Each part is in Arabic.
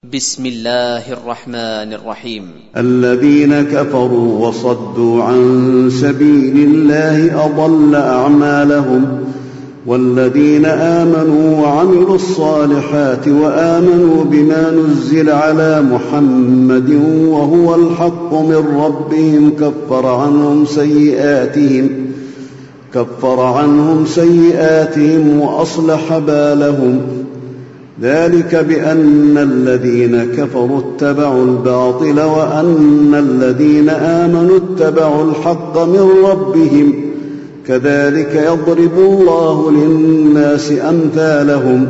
بسم الله الرحمن الرحيم. الذين كفروا وصدوا عن سبيل الله أضل أعمالهم، والذين آمنوا وعملوا الصالحات وآمنوا بما نزل على محمد وهو الحق من ربهم كفر عنهم سيئاتهم وأصلح بالهم. ذلك بأن الذين كفروا اتبعوا الباطل وأن الذين آمنوا اتبعوا الحق من ربهم، كذلك يضرب الله للناس أمثالهم.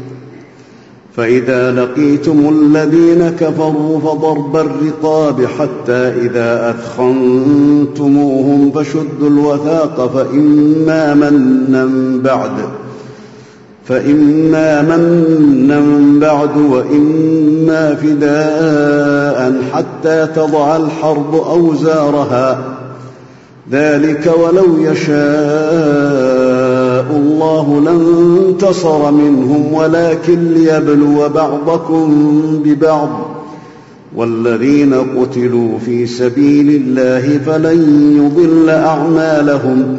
فإذا لقيتم الذين كفروا فضرب الرقاب حتى إذا أثخنتموهم فشدوا الوثاق فإما منا بعد وإما فداء حتى تضع الحرب أوزارها. ذلك ولو يشاء الله لانتصر منهم ولكن ليبلو بعضكم ببعض. والذين قتلوا في سبيل الله فلن يضل أعمالهم،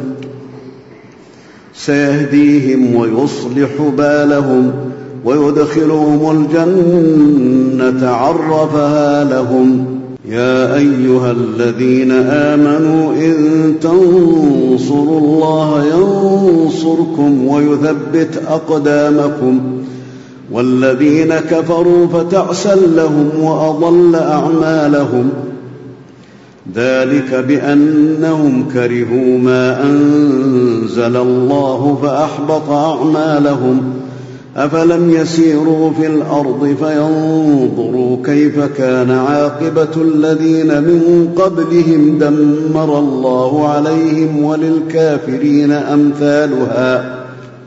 سيهديهم ويصلح بالهم ويدخلهم الجنة عرفها لهم. يا أيها الذين آمنوا إن تنصروا الله ينصركم ويثبت أقدامكم. والذين كفروا فتعسا لهم وأضل أعمالهم. ذلك بأنهم كرهوا ما أنزل الله فأحبط أعمالهم. أفلم يسيروا في الأرض فينظروا كيف كان عاقبة الذين من قبلهم دمر الله عليهم وللكافرين أمثالها.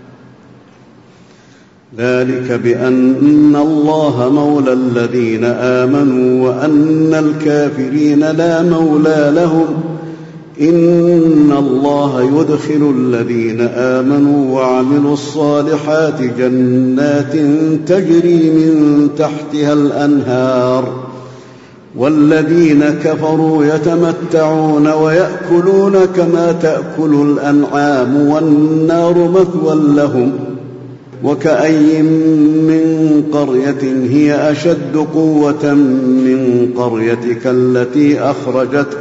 ذلك بأن الله مولى الذين آمنوا وأن الكافرين لا مولى لهم. إن الله يدخل الذين آمنوا وعملوا الصالحات جنات تجري من تحتها الأنهار، والذين كفروا يتمتعون ويأكلون كما تأكل الأنعام والنار مثوى لهم. وكأي من قرية هي أشد قوة من قريتك التي أخرجتك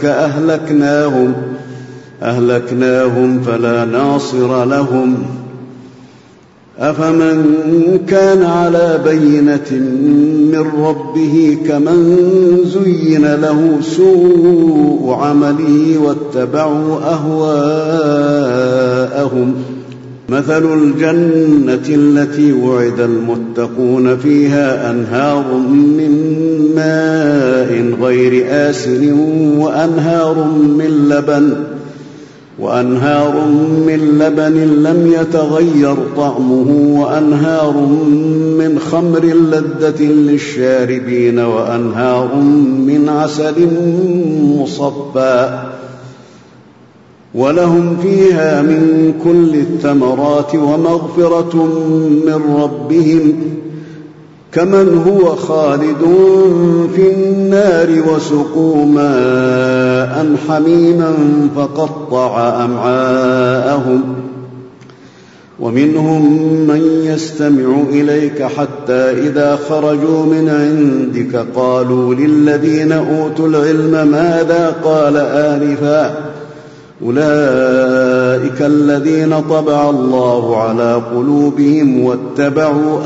أهلكناهم فلا ناصر لهم. أفمن كان على بينة من ربه كمن زين له سوء عمله واتبعوا أهواءهم. مثل الجنة التي وعد المتقون فيها أنهار من ماء غير آسن وأنهار من لبن لم يتغير طعمه وأنهار من خمر لذة للشاربين وأنهار من عسل مصفى ولهم فيها من كل الثمرات ومغفرة من ربهم كمن هو خالد في النار وسقوا ماء حميما فقطع أمعاءهم. ومنهم من يستمع إليك حتى إذا خرجوا من عندك قالوا للذين أوتوا العلم ماذا قال آنفا. أولئك الذين طبع الله على قلوبهم واتبعوا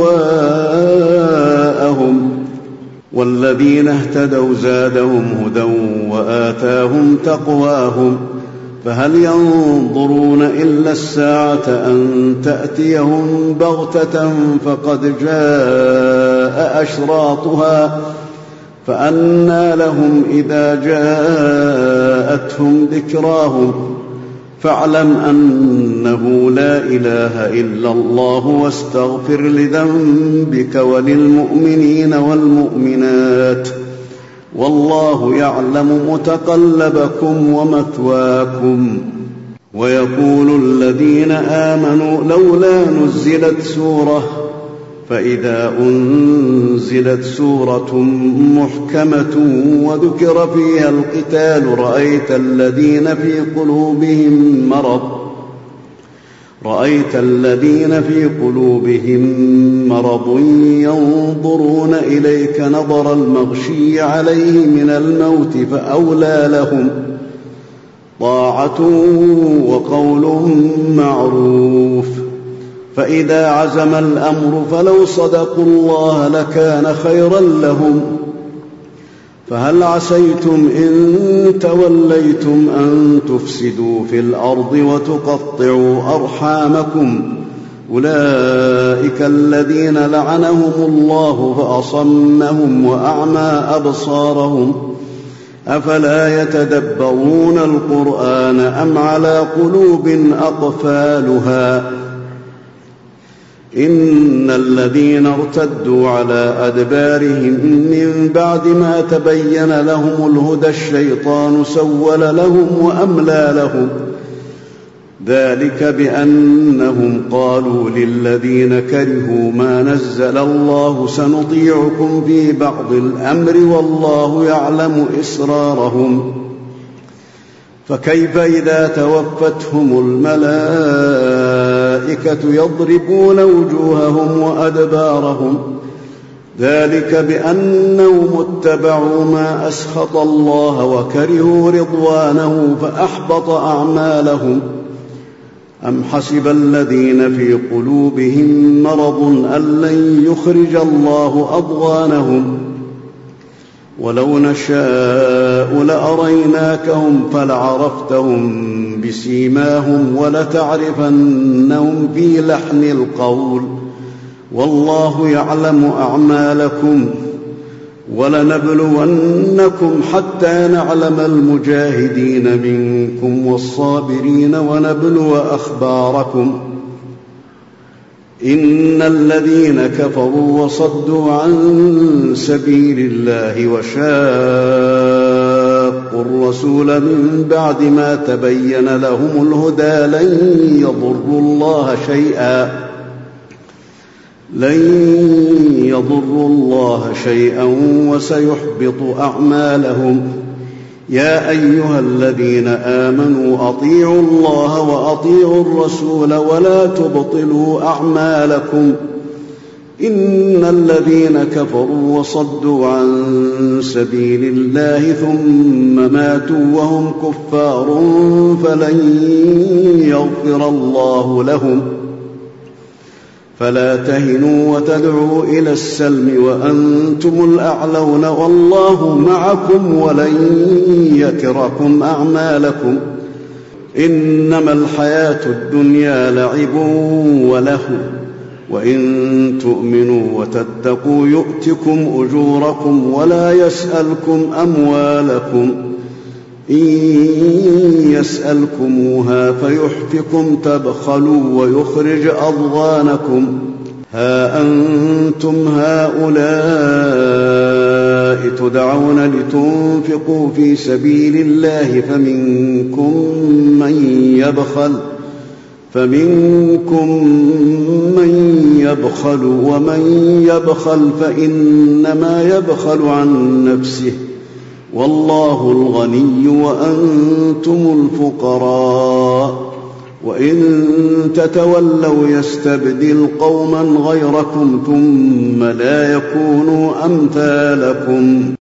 أهواءهم. والذين اهتدوا زادهم هدى وآتاهم تقواهم. فهل ينظرون إلا الساعة أن تأتيهم بغتة فقد جاء أشراطها فأنى لهم إذا جاءتهم ذكراهم. فاعلم أنه لا إله إلا الله واستغفر لذنبك وللمؤمنين والمؤمنات والله يعلم متقلبكم ومثواكم. ويقول الذين آمنوا لولا نزلت سورة فإذا أنزلت سورة محكمة وذكر فيها القتال رأيت الذين في قلوبهم مرض ينظرون إليك نظر المغشي عليه من الموت فأولى لهم طاعة وقول معروف. فإذا عزم الأمر فلو صدقوا الله لكان خيرا لهم. فهل عسيتم إن توليتم أن تفسدوا في الأرض وتقطعوا أرحامكم؟ أولئك الذين لعنهم الله فأصمهم وأعمى أبصارهم. أفلا يتدبرون القرآن أم على قلوب أقفالها؟ إن الذين ارتدوا على أدبارهم من بعد ما تبين لهم الهدى الشيطان سول لهم وأملى لهم. ذلك بأنهم قالوا للذين كرهوا ما نزل الله سنطيعكم في بعض الأمر والله يعلم إسرارهم. فكيف إذا توفتهم الملائكة يضربون وجوههم وأدبارهم؟ ذلك بأنهم اتبعوا ما أسخط الله وكرهوا رضوانه فأحبط أعمالهم. أم حسب الذين في قلوبهم مرض أن لن يخرج الله أضغانهم؟ ولو نشاء لأريناكهم فلعرفتهم بسيماهم ولتعرفنهم في لحن القول والله يعلم أعمالكم. ولنبلونكم حتى نعلم المجاهدين منكم والصابرين ونبلو أخباركم. إن الذين كفروا وصدوا عن سبيل الله وشاقوا الرسول من بعد ما تبين لهم الهدى لن يضروا الله شيئا وسيحبط أعمالهم. يا أيها الذين آمنوا أطيعوا الله وأطيعوا الرسول ولا تبطلوا أعمالكم. إن الذين كفروا وصدوا عن سبيل الله ثم ماتوا وهم كفار فلن يغفر الله لهم. فلا تهنوا وتدعوا إلى السلم وأنتم الأعلون والله معكم ولن يتركم أعمالكم. إنما الحياة الدنيا لعب ولهو وإن تؤمنوا وتتقوا يؤتكم أجوركم ولا يسألكم أموالكم. إن يسألكموها فيحفكم تبخلوا ويخرج أضغانكم. ها أنتم هؤلاء تدعون لتنفقوا في سبيل الله فمنكم من يبخل ومن يبخل فإنما يبخل عن نفسه والله الغني وأنتم الفقراء. وإن تتولوا يستبدل قوما غيركم ثم لا يكونوا أمثالكم.